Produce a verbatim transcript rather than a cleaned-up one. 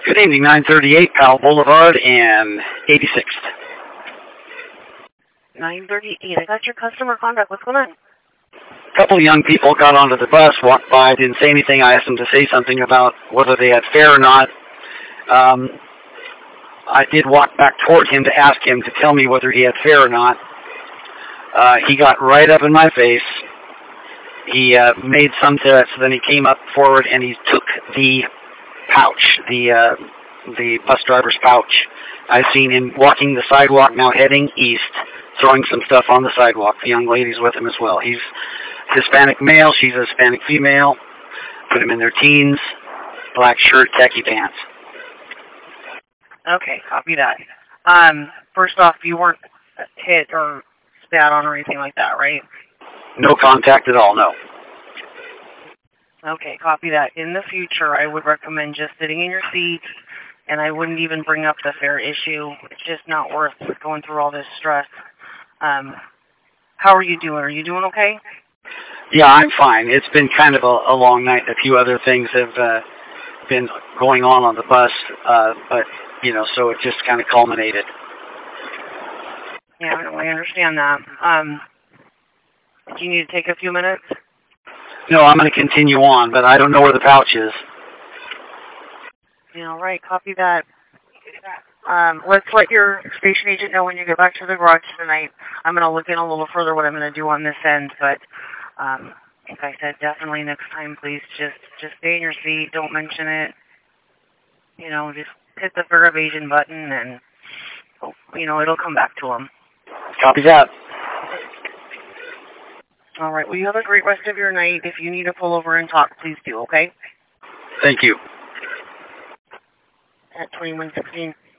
Good evening, nine thirty-eight Powell Boulevard and eighty-sixth. nine thirty-eight. I got your customer contact. What's going on? A couple of young people got onto the bus, walked by, didn't say anything. I asked them to say something about whether they had fare or not. Um, I did walk back toward him to ask him to tell me whether he had fare or not. Uh, he got right up in my face. He uh, made some threats, then he came up forward and he took the pouch, the uh, the bus driver's pouch. I've seen him walking the sidewalk, now heading east, throwing some stuff on the sidewalk. The young lady's with him as well. He's Hispanic male, she's a Hispanic female. Put him in their teens, black shirt, khaki pants. Okay, copy that. Um, first off, you weren't hit or spat on or anything like that, right? No contact at all, no. Okay, copy that. In the future, I would recommend just sitting in your seat, and I wouldn't even bring up the fare issue. It's just not worth going through all this stress. Um, how are you doing? Are you doing okay? Yeah, I'm fine. It's been kind of a, a long night. A few other things have uh, been going on on the bus, uh, but, you know, so it just kind of culminated. Yeah, I understand that. Um, do you need to take a few minutes? No, I'm going to continue on, but I don't know where the pouch is. Yeah, all right, copy that. Um, let's let your station agent know when you get back to the garage tonight. I'm going to look in a little further what I'm going to do on this end, but um, like I said, definitely next time, please just just stay in your seat. Don't mention it. You know, just hit the fare evasion button, and you know it'll come back to them. Copy that. All right. Well, you have a great rest of your night. If you need to pull over and talk, please do. Okay. Thank you. At twenty-one sixteen.